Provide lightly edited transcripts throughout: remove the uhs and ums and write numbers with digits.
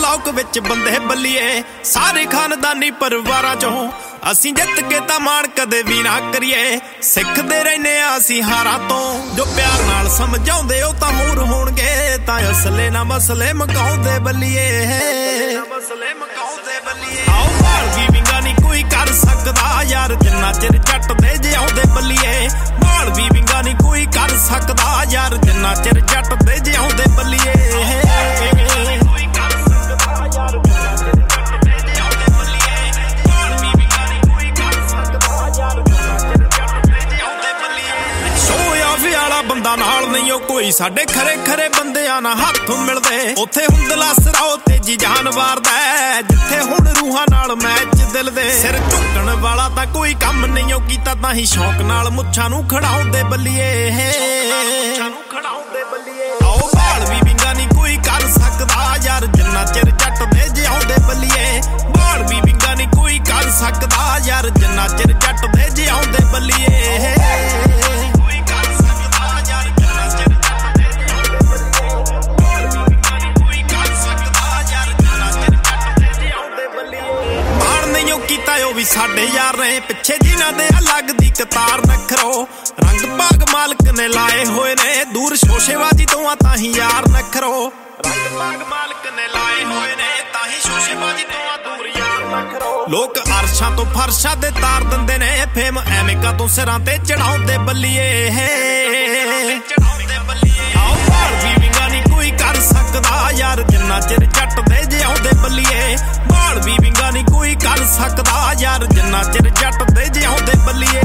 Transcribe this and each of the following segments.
ਲੋਕ ਵਿੱਚ ਬੰਦੇ ਬੱਲੀਏ ਸਾਰੇ ਖਾਨਦਾਨੀ ਪਰਿਵਾਰਾਂ ਚੋਂ ਅਸੀਂ ਜਿੱਤ ਕੇ ਤਾਂ ਮਾਣ ਕਦੇ ਵੀ ਨਾ ਕਰੀਏ ਸਿੱਖਦੇ ਰਹਿੰਦੇ ਆ ਅਸੀਂ ਹਾਰਾਂ ਤੋਂ ਜੋ ਪਿਆਰ ਨਾਲ ਸਮਝਾਉਂਦੇ ਉਹ ਤਾਂ ਹੋਰ ਹੋਣਗੇ ਤਾਂ ਅਸਲੇ ਨਾ ਮਸਲੇ ਮਕਾਉਂਦੇ ਬੱਲੀਏ ਆਓ ਭਾਲ ਵੀ ਵਿੰਗਾ ਨਹੀਂ ਕੋਈ ਕਰ ਸਕਦਾ ਯਾਰ ਜਿੰਨਾ ਚਿਰ ਜੱਟ ਦੇ ਜਿਉਂਦੇ ਬੱਲੀਏ ਭਾਲ ਵੀ ਵਿੰਗਾ ਨਹੀਂ ਕੋਈ ਕਰ ਸਕਦਾ ਯਾਰ ਜਿੰਨਾ ਚਿਰ ਜੱਟ ਦੇ ਜਿਉਂਦੇ ਬੱਲੀਏ ਬੰਦਾ ਨਾਲ ਨਹੀਂ ਉਹ ਕੋਈ ਸਾਡੇ ਖਰੇ ਖਰੇ ਬੰਦਿਆਂ ਨਾਲ ਹੱਥ ਮਿਲਦੇ ਉੱਥੇ ਹੁੰਦਲਾ ਸਰਾਓ ਤੇਜੀ ਜਾਨ ਵਾਰਦਾ ਜਿੱਥੇ ਹੁਣ ਰੂਹਾਂ ਨਾਲ ਮੈਚ ਦਿਲ ਦੇ ਸਿਰ ਝੁਕਣ ਵਾਲਾ ਤਾਂ ਕੋਈ ਕੰਮ ਨਹੀਂ ਉਹ ਕੀਤਾ ਤਾਂ ਹੀ ਸ਼ੌਕ ਨਾਲ ਮੁੱਛਾਂ ਨੂੰ ਖੜਾਉਂਦੇ ਬੱਲੀਏ ਆਓ ਭਾਲ ਵੀ ਵਿੰਗਾ ਨਹੀਂ ਕੋਈ ਕਰ ਸਕਦਾ ਯਾਰ ਜਿੰਨਾ ਚਿਰ ਜੱਟ ਦੇ ਜਿਉਂਦੇ ਬੱਲੀਏ ਭਾਲ ਵੀ ਵਿੰਗਾ ਨਹੀਂ ਕੋਈ ਕਰ ਸਕਦਾ ਯਾਰ ਜਿੰਨਾ ਚਿਰ ਜੱਟ ਦੇ ਜਿਉਂਦੇ ਬੱਲੀਏ ਕੀਤਾ ਉਹ ਵੀ ਸਾਡੇ ਯਾਰ ਨੇ ਪਿੱਛੇ ਜਿਨ੍ਹਾਂ ਦੇ ਲੱਗਦੀ ਕਤਾਰ ਨਖਰੋ ਰੰਗ ਭਾਗ ਮਾਲਕ ਨੇ ਲਾਏ ਹੋਏ ਨੇ ਦੂਰ ਸ਼ੋਸ਼ੇਬਾਜ਼ੀ ਤੋਂ ਤਾਂ ਹੀ ਯਾਰ ਨਖਰੋ ਰੰਗ ਭਾਗ ਮਾਲਕ ਨੇ ਲਾਏ ਹੋਏ ਨੇ ਤਾਂ ਹੀ ਸ਼ੋਸ਼ੇਬਾਜ਼ੀ ਤੋਂ ਦੂਰ ਯਾਰ ਨਖਰੋ ਲੋਕ ਅਰਸ਼ਾਂ ਤੋਂ ਫਰਸ਼ਾਂ ਦੇ ਤਾਰ ਦਿੰਦੇ ਨੇ ਫੇਮ ਐਵੇਂ ਕਾਤੋਂ ਸਿਰਾਂ ਤੇ ਚੜਾਉਂਦੇ ਬੱਲੀਏ ਆਓ ਭਾਲ ਵੀ ਵਿੰਗਾ ਨਹੀਂ ਕੋਈ ਕਰ ਸਕਦਾ ਯਾਰ ਜਿੰਨਾ ਚਿਰ ਜੱਟ ਦੇ ਜਿਉਂਦੇ ਬੱਲੀਏ ਭਾਲ ਵੀ ਵਿੰਗਾ ਨਹੀਂ ਕੋਈ ਕਰ ਸਕਦਾ ਯਾਰ ਜਿੰਨਾ ਚਿਰ ਜੱਟ ਦੇ ਜਿਉਂਦੇ ਬੱਲੀਏ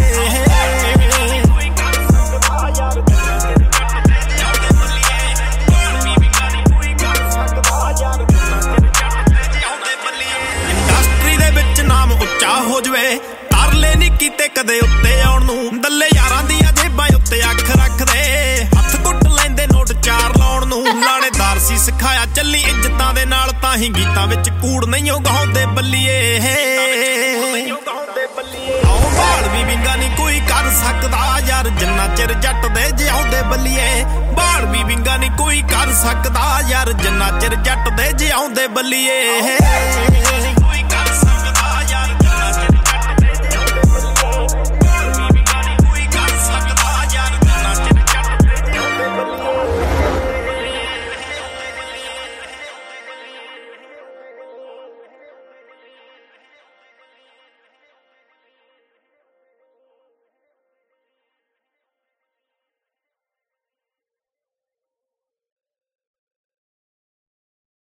ਇੰਡਸਟਰੀ ਦੇ ਵਿੱਚ ਨਾਮ ਉੱਚਾ ਹੋ ਜਵੇ ਤਰਲੇ ਨਹੀਂ ਕੀਤੇ ਕਦੇ ਉੱਤੇ ਆਉਣ ਨੂੰ ਦੱਲੇ ਯਾਰਾਂ ਦੀਆਂ ਜੇਬਾਂ ਉੱਤੇ ਅੱਖ ਰੱਖਦੇ ਹੱਥ ਘੁੱਟ ਲੈਂਦੇ ਨੋਟ ਚਾਰ ਲਾਉਣ ਨੂੰ ਲਾਣੇਦਾਰ ਸੀ ਸਿਖਾਇਆ ਚੱਲੀ ਇੱਜ਼ਤਾਂ ਦੇ ਨਾਲ ਤਾਂ ਹੀ ਗੀਤਾਂ ਵਿੱਚ ਕੂੜ ਨਹੀਂ ਉਹ ਗਾਉਂਦੇ ਬੱਲੀਏ ਆਓ ਭਾਲ ਵੀ ਵਿੰਗਾ ਨਹੀਂ ਕੋਈ ਕਰ ਸਕਦਾ ਯਾਰ ਜਿੰਨਾ ਚਿਰ ਜੱਟ ਦੇ ਜਿਉਂਦੇ ਬੱਲੀਏ ਭਾਲ ਵੀ ਵਿੰਗਾ ਨਹੀਂ ਕੋਈ ਕਰ ਸਕਦਾ ਯਾਰ ਜਿੰਨਾ ਚਿਰ ਜੱਟ ਦੇ ਜਿਉਂਦੇ ਬੱਲੀਏ